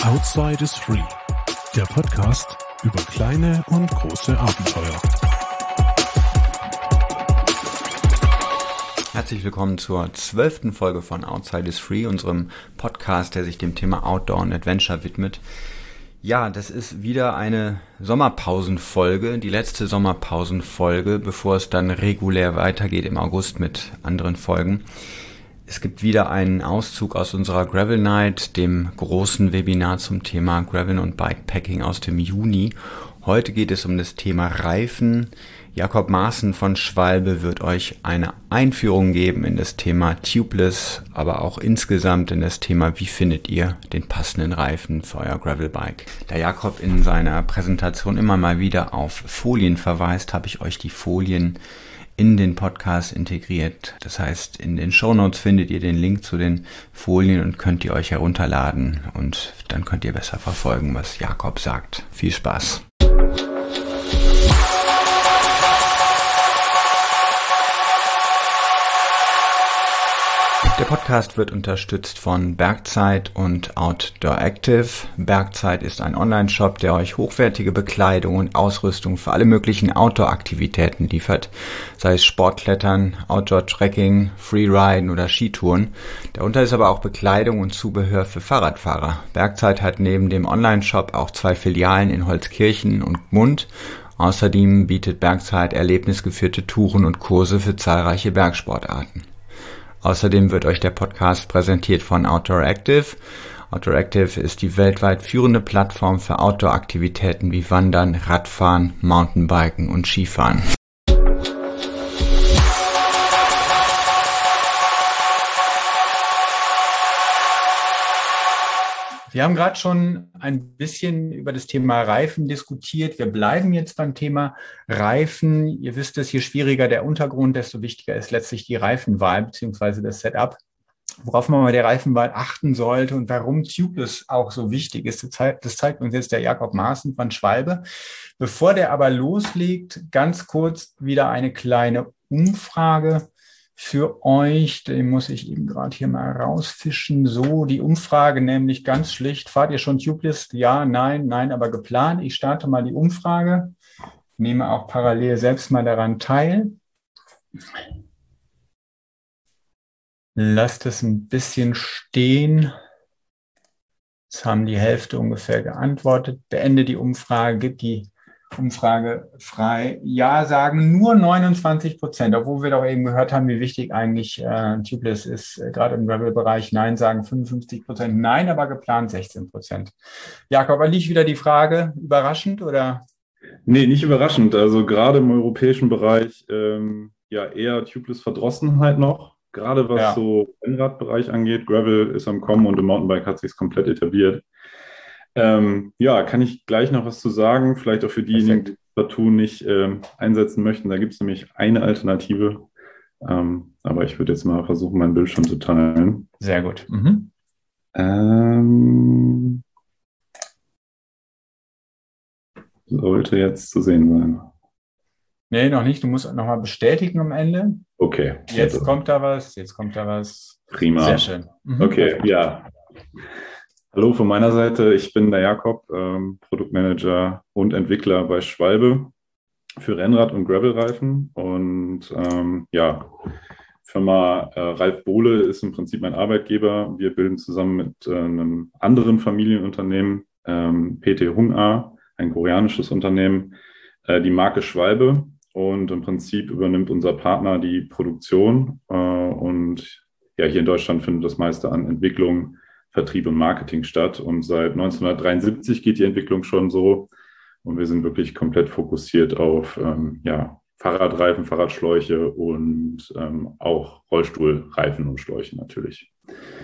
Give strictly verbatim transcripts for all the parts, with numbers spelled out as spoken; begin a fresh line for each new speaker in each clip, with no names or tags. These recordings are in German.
Outside is Free, der Podcast über kleine und große Abenteuer.
Herzlich willkommen zur zwölften Folge von Outside is Free, unserem Podcast, der sich dem Thema Outdoor und Adventure widmet. Ja, das ist wieder eine Sommerpausenfolge, die letzte Sommerpausenfolge, bevor es dann regulär weitergeht im August mit anderen Folgen. Es gibt wieder einen Auszug aus unserer Gravel Night, dem großen Webinar zum Thema Gravel und Bikepacking aus dem Juni. Heute geht es um das Thema Reifen. Jakob Maaßen von Schwalbe wird euch eine Einführung geben in das Thema Tubeless, aber auch insgesamt in das Thema, wie findet ihr den passenden Reifen für euer Gravelbike. Da Jakob in seiner Präsentation immer mal wieder auf Folien verweist, habe ich euch die Folien in den Podcast integriert. Das heißt, in den Shownotes findet ihr den Link zu den Folien und könnt ihr euch herunterladen und dann könnt ihr besser verfolgen, was Jakob sagt. Viel Spaß! Der Podcast wird unterstützt von Bergzeit und Outdoor Active. Bergzeit ist ein Online-Shop, der euch hochwertige Bekleidung und Ausrüstung für alle möglichen Outdoor-Aktivitäten liefert, sei es Sportklettern, Outdoor-Trekking, Freeriden oder Skitouren. Darunter ist aber auch Bekleidung und Zubehör für Fahrradfahrer. Bergzeit hat neben dem Online-Shop auch zwei Filialen in Holzkirchen und Gmund. Außerdem bietet Bergzeit erlebnisgeführte Touren und Kurse für zahlreiche Bergsportarten. Außerdem wird euch der Podcast präsentiert von Outdoor Active. Outdoor Active ist die weltweit führende Plattform für Outdoor-Aktivitäten wie Wandern, Radfahren, Mountainbiken und Skifahren. Wir haben gerade schon ein bisschen über das Thema Reifen diskutiert. Wir bleiben jetzt beim Thema Reifen. Ihr wisst es, je schwieriger der Untergrund, desto wichtiger ist letztlich die Reifenwahl bzw. das Setup. Worauf man bei der Reifenwahl achten sollte und warum Tubeless auch so wichtig ist, das zeigt uns jetzt der Jakob Maaßen von Schwalbe. Bevor der aber loslegt, ganz kurz wieder eine kleine Umfrage für euch. Den muss ich eben gerade hier mal rausfischen. So, die Umfrage nämlich ganz schlicht. Fahrt ihr schon Tubeless? Ja, nein, nein, aber geplant. Ich starte mal die Umfrage. Nehme auch parallel selbst mal daran teil. Lasst es ein bisschen stehen. Jetzt haben die Hälfte ungefähr geantwortet. Beende die Umfrage, gib die Umfrage frei. Ja, sagen nur neunundzwanzig Prozent, obwohl wir doch eben gehört haben, wie wichtig eigentlich äh, Tubeless ist, äh, gerade im Gravel-Bereich. Nein, sagen fünfundfünfzig Prozent. Nein, aber geplant sechzehn Prozent. Jakob, liegt wieder die Frage überraschend oder?
Nee, nicht überraschend. Also gerade im europäischen Bereich ähm, ja eher Tubeless-Verdrossenheit noch. Gerade was ja. so Rennradbereich angeht. Gravel ist am Kommen und im Mountainbike hat sich komplett etabliert. Ähm, ja, kann ich gleich noch was zu sagen, vielleicht auch für diejenigen, die partout nicht ähm, einsetzen möchten. Da gibt es nämlich eine Alternative, ähm, aber ich würde jetzt mal versuchen, meinen Bildschirm zu teilen.
Sehr gut. Mhm.
Ähm, sollte jetzt zu sehen sein.
Nee, noch nicht. Du musst nochmal bestätigen am Ende.
Okay.
Jetzt also. kommt da was, jetzt kommt da was.
Prima.
Sehr schön.
Mhm. Okay, ja. Hallo von meiner Seite, ich bin der Jakob, ähm, Produktmanager und Entwickler bei Schwalbe für Rennrad- und Gravelreifen. Und ähm, ja, Firma äh, Ralf Bohle ist im Prinzip mein Arbeitgeber. Wir bilden zusammen mit äh, einem anderen Familienunternehmen, ähm, P T Hung A, ein koreanisches Unternehmen, äh, die Marke Schwalbe. Und im Prinzip übernimmt unser Partner die Produktion. Äh, und ja, hier in Deutschland findet das meiste an Entwicklung, Vertrieb und Marketing statt. Und seit neunzehnhundertdreiundsiebzig geht die Entwicklung schon so. Und wir sind wirklich komplett fokussiert auf ähm, ja, Fahrradreifen, Fahrradschläuche und ähm, auch Rollstuhlreifen und Schläuche natürlich.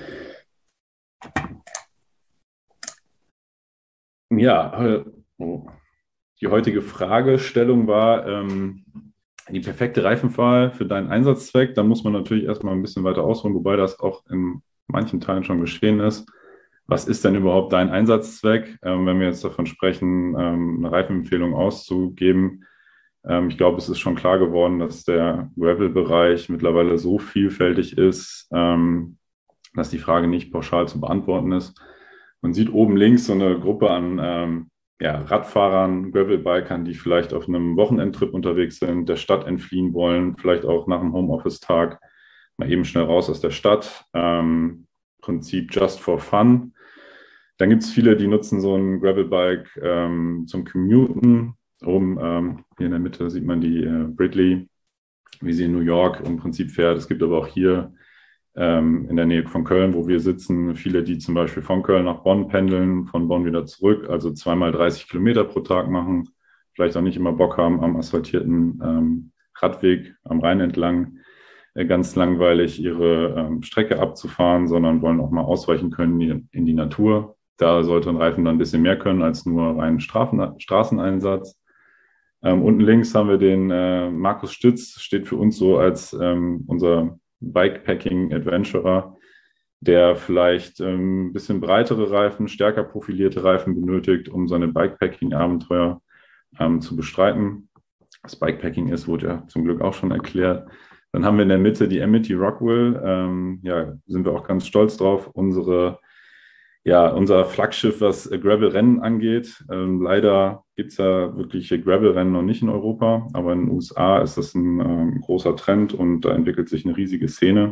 Ja, äh, die heutige Fragestellung war ähm, die perfekte Reifenwahl für deinen Einsatzzweck. Da muss man natürlich erstmal ein bisschen weiter ausholen, wobei das auch in manchen Teilen schon geschehen ist. Was ist denn überhaupt dein Einsatzzweck? Ähm, wenn wir jetzt davon sprechen, ähm, eine Reifenempfehlung auszugeben, ähm, ich glaube, es ist schon klar geworden, dass der Gravel-Bereich mittlerweile so vielfältig ist, ähm, dass die Frage nicht pauschal zu beantworten ist. Man sieht oben links so eine Gruppe an ähm, ja, Radfahrern, Gravelbikern, die vielleicht auf einem Wochenendtrip unterwegs sind, der Stadt entfliehen wollen, vielleicht auch nach einem Homeoffice-Tag mal eben schnell raus aus der Stadt. Ähm, Prinzip just for fun. Dann gibt es viele, die nutzen so ein Gravelbike ähm, zum Commuten. Oben ähm, hier in der Mitte sieht man die äh, Bridley, wie sie in New York im Prinzip fährt. Es gibt aber auch hier ähm, in der Nähe von Köln, wo wir sitzen, viele, die zum Beispiel von Köln nach Bonn pendeln, von Bonn wieder zurück, also zweimal dreißig Kilometer pro Tag machen, vielleicht auch nicht immer Bock haben, am asphaltierten ähm, Radweg am Rhein entlang äh, ganz langweilig ihre ähm, Strecke abzufahren, sondern wollen auch mal ausweichen können in, in die Natur. Da sollte ein Reifen dann ein bisschen mehr können als nur reinen Strafen, Straßeneinsatz. Ähm, unten links haben wir den äh, Markus Stütz, steht für uns so als ähm, unser Bikepacking-Adventurer, der vielleicht ähm, ein bisschen breitere Reifen, stärker profilierte Reifen benötigt, um seine Bikepacking-Abenteuer ähm, zu bestreiten. Was Bikepacking ist, wurde ja zum Glück auch schon erklärt. Dann haben wir in der Mitte die Amity Rockwell. Ähm, ja, sind wir auch ganz stolz drauf. Unsere Ja, unser Flaggschiff, was Gravel-Rennen angeht. Ähm, leider gibt es ja wirkliche Gravel-Rennen noch nicht in Europa, aber in den U S A ist das ein ähm, großer Trend und da entwickelt sich eine riesige Szene.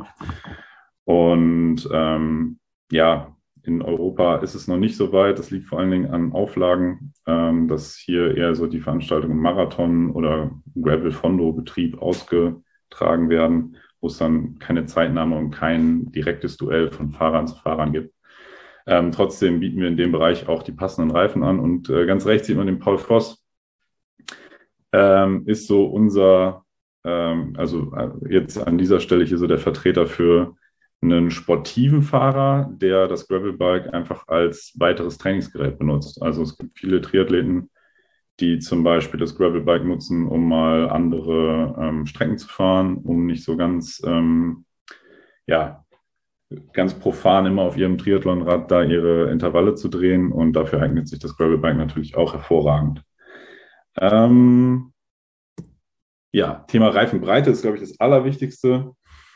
Und ähm, ja, in Europa ist es noch nicht so weit. Das liegt vor allen Dingen an Auflagen, ähm, dass hier eher so die Veranstaltungen im Marathon oder Gravel-Fondo-Betrieb ausgetragen werden, wo es dann keine Zeitnahme und kein direktes Duell von Fahrern zu Fahrern gibt. Ähm, trotzdem bieten wir in dem Bereich auch die passenden Reifen an. Und äh, ganz rechts sieht man den Paul Voss. Ähm, ist so unser, ähm, also äh, jetzt an dieser Stelle hier so der Vertreter für einen sportiven Fahrer, der das Gravelbike einfach als weiteres Trainingsgerät benutzt. Also es gibt viele Triathleten, die zum Beispiel das Gravelbike nutzen, um mal andere ähm, Strecken zu fahren, um nicht so ganz, ähm, ja, ganz profan immer auf ihrem Triathlonrad da ihre Intervalle zu drehen und dafür eignet sich das Gravelbike natürlich auch hervorragend. Ähm, ja, Thema Reifenbreite ist, glaube ich, das Allerwichtigste.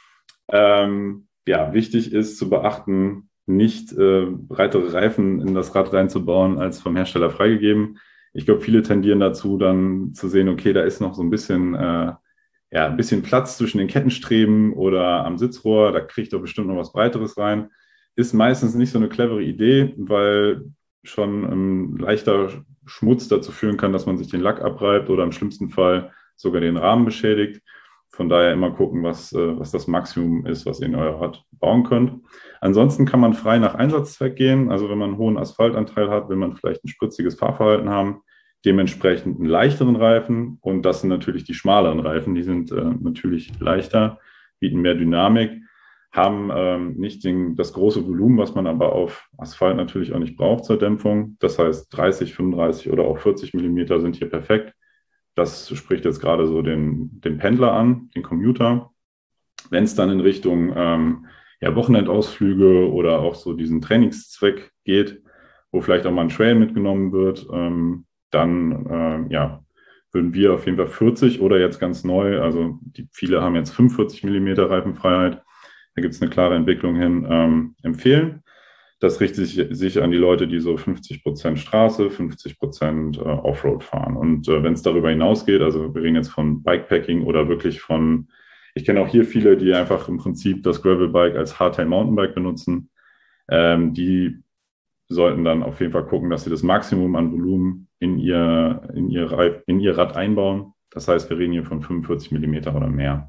Ähm, ja, wichtig ist zu beachten, nicht äh, breitere Reifen in das Rad reinzubauen, als vom Hersteller freigegeben. Ich glaube, viele tendieren dazu, dann zu sehen, okay, da ist noch so ein bisschen äh, ja, ein bisschen Platz zwischen den Kettenstreben oder am Sitzrohr, da kriegt er bestimmt noch was Breiteres rein. Ist meistens nicht so eine clevere Idee, weil schon ein leichter Schmutz dazu führen kann, dass man sich den Lack abreibt oder im schlimmsten Fall sogar den Rahmen beschädigt. Von daher immer gucken, was, was das Maximum ist, was ihr in euer Rad bauen könnt. Ansonsten kann man frei nach Einsatzzweck gehen. Also wenn man einen hohen Asphaltanteil hat, will man vielleicht ein spritziges Fahrverhalten haben, dementsprechend einen leichteren Reifen und das sind natürlich die schmaleren Reifen, die sind äh, natürlich leichter, bieten mehr Dynamik, haben ähm, nicht den, das große Volumen, was man aber auf Asphalt natürlich auch nicht braucht zur Dämpfung. Das heißt dreißig, fünfunddreißig oder auch vierzig Millimeter sind hier perfekt. Das spricht jetzt gerade so den, den Pendler an, den Commuter. Wenn es dann in Richtung ähm, ja, Wochenendausflüge oder auch so diesen Trainingszweck geht, wo vielleicht auch mal ein Trail mitgenommen wird, ähm, dann äh, ja, würden wir auf jeden Fall vierzig oder jetzt ganz neu, also die, viele haben jetzt fünfundvierzig Millimeter Reifenfreiheit, da gibt es eine klare Entwicklung hin, ähm, empfehlen. Das richtet sich, sich an die Leute, die so fünfzig Prozent Straße, fünfzig Prozent äh, Offroad fahren. Und äh, wenn es darüber hinausgeht, also wir reden jetzt von Bikepacking oder wirklich von, ich kenne auch hier viele, die einfach im Prinzip das Gravelbike als Hardtail Mountainbike benutzen, ähm, die sollten dann auf jeden Fall gucken, dass sie das Maximum an Volumen in ihr, in ihr, Reif, in ihr Rad einbauen. Das heißt, wir reden hier von fünfundvierzig Millimeter oder mehr.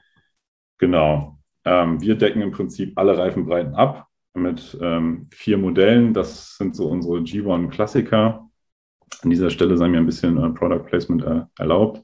Genau. Ähm, wir decken im Prinzip alle Reifenbreiten ab mit ähm, vier Modellen. Das sind so unsere G eins Klassiker. An dieser Stelle sei mir ein bisschen äh, Product Placement äh, erlaubt.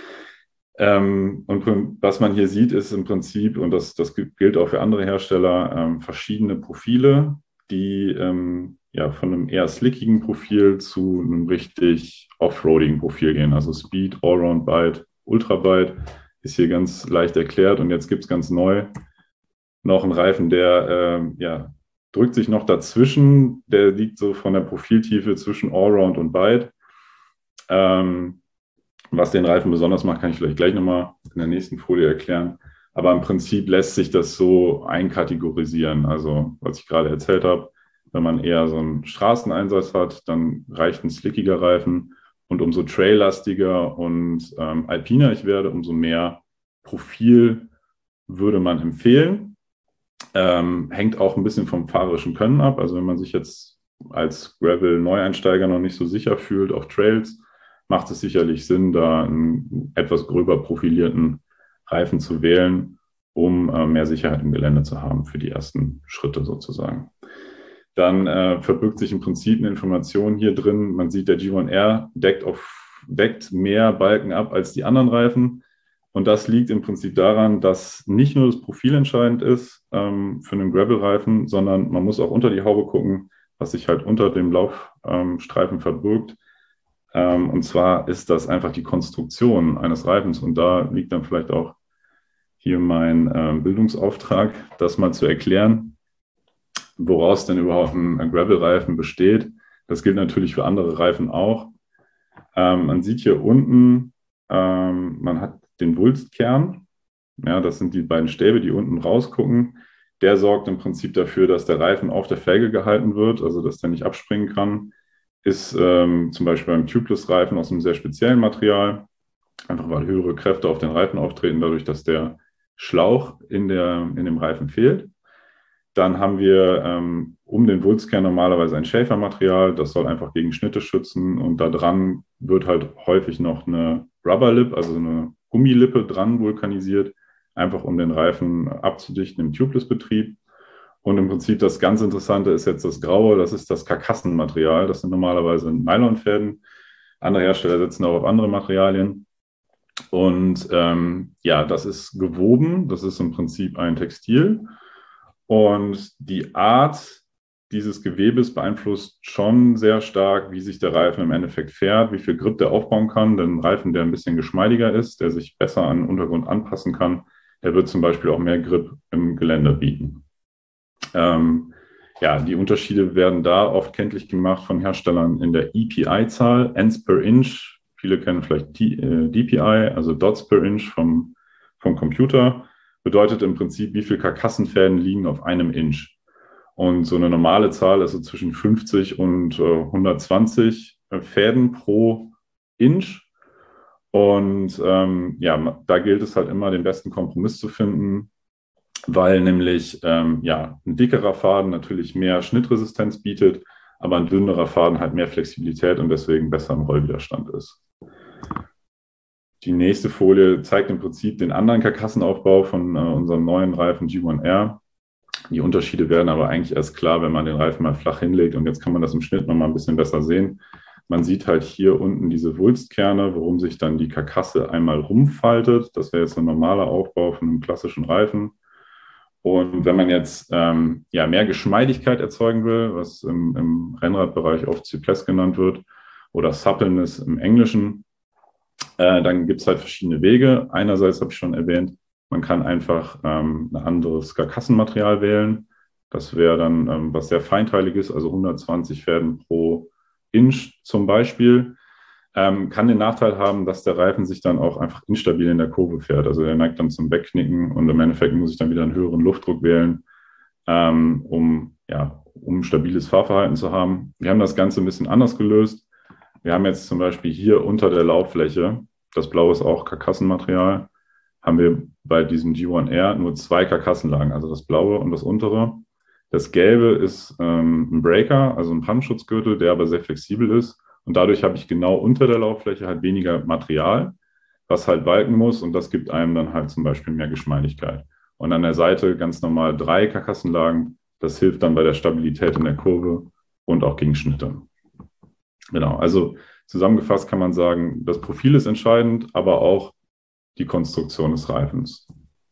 Ähm, und was man hier sieht, ist im Prinzip, und das, das gilt auch für andere Hersteller, ähm, verschiedene Profile, die ähm, ja, von einem eher slickigen Profil zu einem richtig offroadigen Profil gehen. Also Speed, Allround Bite, Ultra Bite ist hier ganz leicht erklärt. Und jetzt gibt es ganz neu noch einen Reifen, der äh, ja, drückt sich noch dazwischen. Der liegt so von der Profiltiefe zwischen Allround und Bite. Ähm, was den Reifen besonders macht, kann ich vielleicht gleich nochmal in der nächsten Folie erklären. Aber im Prinzip lässt sich das so einkategorisieren. Also was ich gerade erzählt habe, Wenn man eher so einen Straßeneinsatz hat, dann reicht ein slickiger Reifen. Und umso traillastiger und ähm, alpiner ich werde, umso mehr Profil würde man empfehlen. Ähm, hängt auch ein bisschen vom fahrerischen Können ab. Also wenn man sich jetzt als Gravel-Neueinsteiger noch nicht so sicher fühlt auf Trails, macht es sicherlich Sinn, da einen etwas gröber profilierten Reifen zu wählen, um äh, mehr Sicherheit im Gelände zu haben für die ersten Schritte sozusagen. Dann äh, verbirgt sich im Prinzip eine Information hier drin. Man sieht, der G eins R deckt, auf, deckt mehr Balken ab als die anderen Reifen. Und das liegt im Prinzip daran, dass nicht nur das Profil entscheidend ist ähm, für einen Gravel-Reifen, sondern man muss auch unter die Haube gucken, was sich halt unter dem Laufstreifen ähm, verbirgt. Ähm, und zwar ist das einfach die Konstruktion eines Reifens. Und da liegt dann vielleicht auch hier mein äh, Bildungsauftrag, das mal zu erklären, woraus denn überhaupt ein, ein Gravel-Reifen besteht. Das gilt natürlich für andere Reifen auch. Ähm, man sieht hier unten, ähm, man hat den Wulstkern. Ja, das sind die beiden Stäbe, die unten rausgucken. Der sorgt im Prinzip dafür, dass der Reifen auf der Felge gehalten wird, also dass der nicht abspringen kann. Ist ähm, zum Beispiel beim Tubeless-Reifen aus einem sehr speziellen Material, einfach weil höhere Kräfte auf den Reifen auftreten, dadurch, dass der Schlauch in, der, in dem Reifen fehlt. Dann haben wir ähm, um den Wulstkern normalerweise ein Schäfermaterial, das soll einfach gegen Schnitte schützen, und da dran wird halt häufig noch eine Rubber-Lip, also eine Gummilippe dran vulkanisiert, einfach um den Reifen abzudichten im Tubeless-Betrieb. Und im Prinzip das ganz Interessante ist jetzt das Graue, das ist das Karkassenmaterial, das sind normalerweise Nylonfäden. Andere Hersteller setzen auch auf andere Materialien. Und ähm, ja, das ist gewoben, das ist im Prinzip ein Textil. Und die Art dieses Gewebes beeinflusst schon sehr stark, wie sich der Reifen im Endeffekt fährt, wie viel Grip der aufbauen kann. Denn ein Reifen, der ein bisschen geschmeidiger ist, der sich besser an den Untergrund anpassen kann, der wird zum Beispiel auch mehr Grip im Gelände bieten. Ähm, ja, die Unterschiede werden da oft kenntlich gemacht von Herstellern in der E P I-Zahl, Ends per Inch. Viele kennen vielleicht D P I, also Dots per Inch vom, vom Computer. Bedeutet im Prinzip, wie viele Karkassenfäden liegen auf einem Inch. Und so eine normale Zahl ist so zwischen fünfzig und äh, hundertzwanzig Fäden pro Inch. Und ähm, ja, da gilt es halt immer, den besten Kompromiss zu finden, weil nämlich ähm, ja, ein dickerer Faden natürlich mehr Schnittresistenz bietet, aber ein dünnerer Faden halt mehr Flexibilität und deswegen besser im Rollwiderstand ist. Die nächste Folie zeigt im Prinzip den anderen Karkassenaufbau von äh, unserem neuen Reifen G eins R. Die Unterschiede werden aber eigentlich erst klar, wenn man den Reifen mal flach hinlegt. Und jetzt kann man das im Schnitt noch mal ein bisschen besser sehen. Man sieht halt hier unten diese Wulstkerne, worum sich dann die Karkasse einmal rumfaltet. Das wäre jetzt ein normaler Aufbau von einem klassischen Reifen. Und wenn man jetzt ähm, ja, mehr Geschmeidigkeit erzeugen will, was im, im Rennradbereich oft Souplesse genannt wird, oder Suppleness im Englischen, Äh, dann gibt es halt verschiedene Wege. Einerseits habe ich schon erwähnt, man kann einfach ähm, ein anderes Karkassenmaterial wählen. Das wäre dann ähm, was sehr Feinteiliges, also hundertzwanzig Fäden pro Inch zum Beispiel. Ähm, kann den Nachteil haben, dass der Reifen sich dann auch einfach instabil in der Kurve fährt. Also er neigt dann zum Wegknicken und im Endeffekt muss ich dann wieder einen höheren Luftdruck wählen, ähm, um, ja, um stabiles Fahrverhalten zu haben. Wir haben das Ganze ein bisschen anders gelöst. Wir haben jetzt zum Beispiel hier unter der Laufläche, das Blaue ist auch Karkassenmaterial, haben wir bei diesem G eins R nur zwei Karkassenlagen, also das Blaue und das untere. Das Gelbe ist ähm, ein Breaker, also ein Pannschutzgürtel, der aber sehr flexibel ist. Und dadurch habe ich genau unter der Laufläche halt weniger Material, was halt walken muss. Und das gibt einem dann halt zum Beispiel mehr Geschmeidigkeit. Und an der Seite ganz normal drei Karkassenlagen. Das hilft dann bei der Stabilität in der Kurve und auch gegen Schnitte. Genau, also zusammengefasst kann man sagen, das Profil ist entscheidend, aber auch die Konstruktion des Reifens.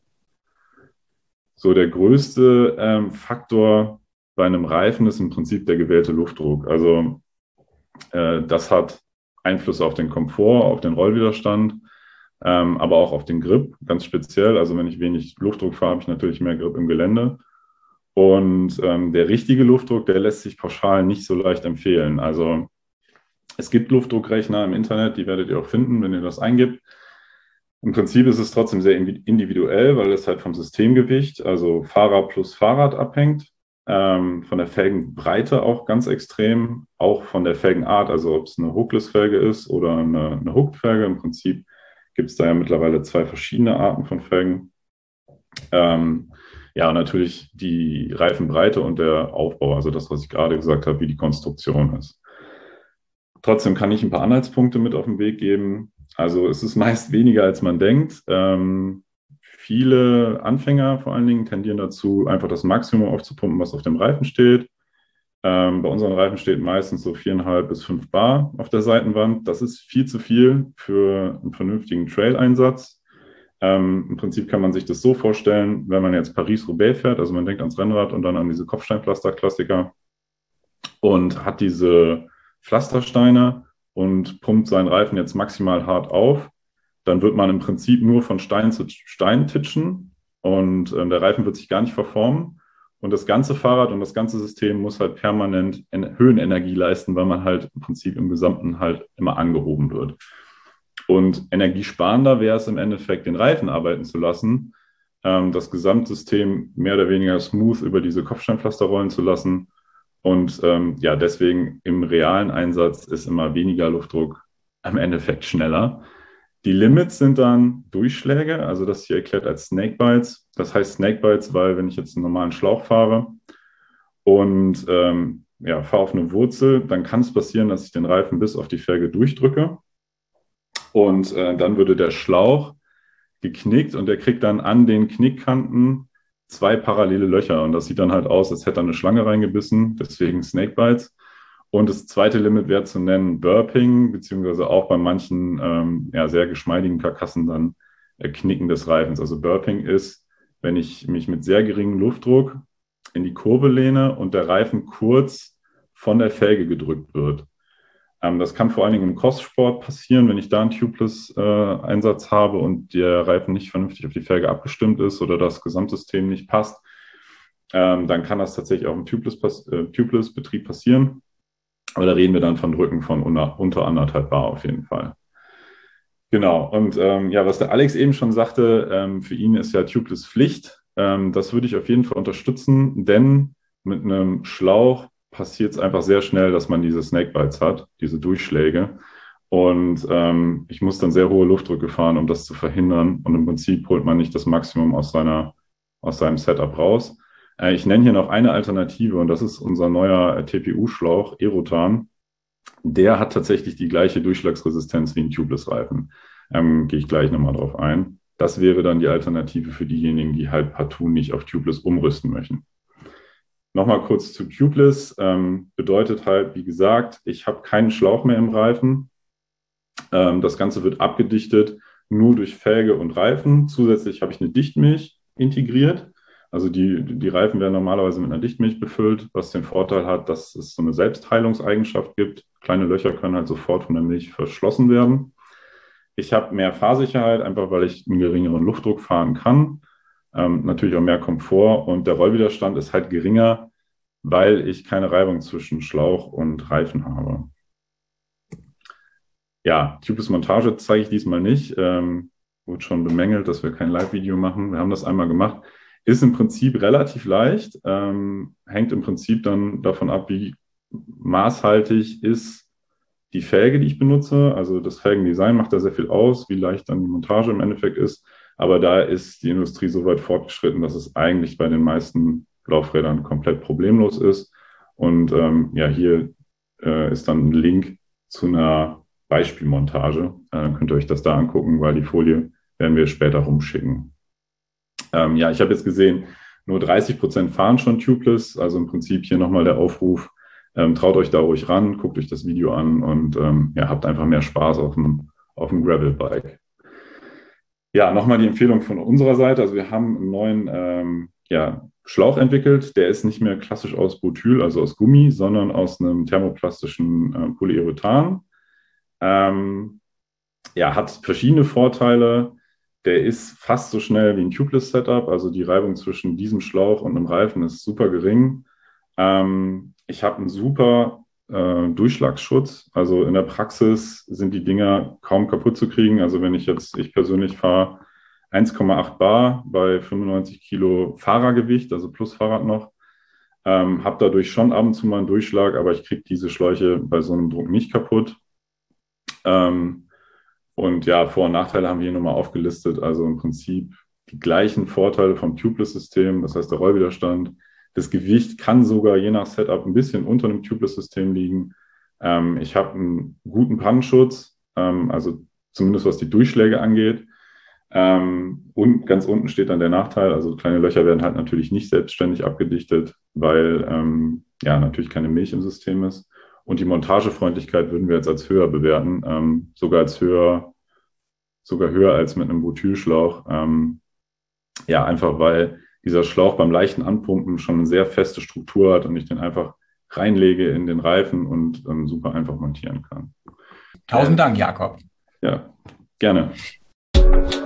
So, der größte ähm, Faktor bei einem Reifen ist im Prinzip der gewählte Luftdruck. Also äh, das hat Einfluss auf den Komfort, auf den Rollwiderstand, ähm, aber auch auf den Grip, ganz speziell. Also wenn ich wenig Luftdruck fahre, habe ich natürlich mehr Grip im Gelände. Und ähm, der richtige Luftdruck, der lässt sich pauschal nicht so leicht empfehlen. Also es gibt Luftdruckrechner im Internet, die werdet ihr auch finden, wenn ihr das eingibt. Im Prinzip ist es trotzdem sehr individuell, weil es halt vom Systemgewicht, also Fahrer plus Fahrrad abhängt. Ähm, von der Felgenbreite auch ganz extrem, auch von der Felgenart, also ob es eine Hookless-Felge ist oder eine, eine Hooked-Felge. Im Prinzip gibt es da ja mittlerweile zwei verschiedene Arten von Felgen. Ähm, ja, und natürlich die Reifenbreite und der Aufbau, also das, was ich gerade gesagt habe, wie die Konstruktion ist. Trotzdem kann ich ein paar Anhaltspunkte mit auf den Weg geben. Also es ist meist weniger, als man denkt. Ähm, viele Anfänger vor allen Dingen tendieren dazu, einfach das Maximum aufzupumpen, was auf dem Reifen steht. Ähm, bei unseren Reifen steht meistens so viereinhalb bis fünf Bar auf der Seitenwand. Das ist viel zu viel für einen vernünftigen Trail-Einsatz. Ähm, im Prinzip kann man sich das so vorstellen, wenn man jetzt Paris-Roubaix fährt, also man denkt ans Rennrad und dann an diese Kopfsteinpflaster-Klassiker und hat diese Pflastersteine und pumpt seinen Reifen jetzt maximal hart auf, dann wird man im Prinzip nur von Stein zu Stein titschen und äh, der Reifen wird sich gar nicht verformen. Und das ganze Fahrrad und das ganze System muss halt permanent Höhenenergie leisten, weil man halt im Prinzip im Gesamten halt immer angehoben wird. Und energiesparender wäre es im Endeffekt, den Reifen arbeiten zu lassen, ähm, das Gesamtsystem mehr oder weniger smooth über diese Kopfsteinpflaster rollen zu lassen. Und ähm, ja, deswegen im realen Einsatz ist immer weniger Luftdruck im Endeffekt schneller. Die Limits sind dann Durchschläge, also das hier erklärt als Snakebites. Das heißt Snakebites, weil wenn ich jetzt einen normalen Schlauch fahre und ähm, ja, fahre auf eine Wurzel, dann kann es passieren, dass ich den Reifen bis auf die Felge durchdrücke und äh, dann würde der Schlauch geknickt und der kriegt dann an den Knickkanten zwei parallele Löcher und das sieht dann halt aus, als hätte er eine Schlange reingebissen, deswegen Snakebites. Und das zweite Limit wäre zu nennen Burping, beziehungsweise auch bei manchen ähm, ja, sehr geschmeidigen Karkassen dann äh, Knicken des Reifens. Also Burping ist, wenn ich mich mit sehr geringem Luftdruck in die Kurve lehne und der Reifen kurz von der Felge gedrückt wird. Ähm, das kann vor allen Dingen im Crosssport passieren, wenn ich da einen Tubeless-Einsatz äh, habe und der Reifen nicht vernünftig auf die Felge abgestimmt ist oder das Gesamtsystem nicht passt. Ähm, dann kann das tatsächlich auch im Tubeless-Betrieb äh, Tubeless passieren. Aber da reden wir dann von Drücken von unter, unter anderthalb Bar auf jeden Fall. Genau. Und ähm, ja, was der Alex eben schon sagte, ähm, für ihn ist ja Tubeless Pflicht. Ähm, das würde ich auf jeden Fall unterstützen, denn mit einem Schlauch passiert es einfach sehr schnell, dass man diese Snakebites hat, diese Durchschläge. Und ähm, ich muss dann sehr hohe Luftdrücke fahren, um das zu verhindern. Und im Prinzip holt man nicht das Maximum aus seiner, aus seinem Setup raus. Ich nenne hier noch eine Alternative und das ist unser neuer T P U-Schlauch, Aerotan. Der hat tatsächlich die gleiche Durchschlagsresistenz wie ein Tubeless-Reifen. Ähm, gehe ich gleich nochmal drauf ein. Das wäre dann die Alternative für diejenigen, die halt partout nicht auf Tubeless umrüsten möchten. Nochmal kurz zu Tubeless. Ähm, bedeutet halt, wie gesagt, ich habe keinen Schlauch mehr im Reifen. Ähm, das Ganze wird abgedichtet nur durch Felge und Reifen. Zusätzlich habe ich eine Dichtmilch integriert. Also die, die Reifen werden normalerweise mit einer Dichtmilch befüllt, was den Vorteil hat, dass es so eine Selbstheilungseigenschaft gibt. Kleine Löcher können halt sofort von der Milch verschlossen werden. Ich habe mehr Fahrsicherheit, einfach weil ich einen geringeren Luftdruck fahren kann. Ähm, natürlich auch mehr Komfort und der Rollwiderstand ist halt geringer, weil ich keine Reibung zwischen Schlauch und Reifen habe. Ja, Tubeless-Montage zeige ich diesmal nicht. Ähm, wurde schon bemängelt, dass wir kein Live-Video machen. Wir haben das einmal gemacht. Ist im Prinzip relativ leicht, ähm, hängt im Prinzip dann davon ab, wie maßhaltig ist die Felge, die ich benutze. Also das Felgendesign macht da sehr viel aus, wie leicht dann die Montage im Endeffekt ist. Aber da ist die Industrie so weit fortgeschritten, dass es eigentlich bei den meisten Laufrädern komplett problemlos ist. Und ähm, ja, hier äh, ist dann ein Link zu einer Beispielmontage. Äh, könnt ihr euch das da angucken, weil die Folie werden wir später rumschicken. Ähm, ja, ich habe jetzt gesehen, nur dreißig Prozent fahren schon Tubeless. Also im Prinzip hier nochmal der Aufruf, ähm, traut euch da ruhig ran, guckt euch das Video an und ähm, ja, habt einfach mehr Spaß auf dem, auf dem Gravelbike. Ja, nochmal die Empfehlung von unserer Seite. Also wir haben einen neuen ähm, ja, Schlauch entwickelt. Der ist nicht mehr klassisch aus Butyl, also aus Gummi, sondern aus einem thermoplastischen äh, Polyurethan. Ähm, ja, hat verschiedene Vorteile. Der ist fast so schnell wie ein Tubeless-Setup. Also die Reibung zwischen diesem Schlauch und einem Reifen ist super gering. Ähm, ich habe einen super äh, Durchschlagsschutz. Also in der Praxis sind die Dinger kaum kaputt zu kriegen. Also wenn ich jetzt, ich persönlich fahre eins Komma acht Bar bei fünfundneunzig Kilo Fahrergewicht, also plus Fahrrad noch. Ähm, habe dadurch schon ab und zu mal einen Durchschlag, aber ich kriege diese Schläuche bei so einem Druck nicht kaputt. Ähm, und ja, Vor- und Nachteile haben wir hier nochmal aufgelistet. Also im Prinzip die gleichen Vorteile vom Tubeless-System, das heißt der Rollwiderstand. Das Gewicht kann sogar je nach Setup ein bisschen unter dem Tubeless-System liegen. Ähm, ich habe einen guten Pannenschutz, ähm, also zumindest was die Durchschläge angeht. Ähm, und ganz unten steht dann der Nachteil, also kleine Löcher werden halt natürlich nicht selbstständig abgedichtet, weil ähm, ja natürlich keine Milch im System ist. Und die Montagefreundlichkeit würden wir jetzt als höher bewerten, ähm, sogar als höher, sogar höher als mit einem Butylschlauch. Ähm, ja, einfach weil dieser Schlauch beim leichten Anpumpen schon eine sehr feste Struktur hat und ich den einfach reinlege in den Reifen und ähm, super einfach montieren kann.
Tausend Dank, Jakob.
Ja, gerne.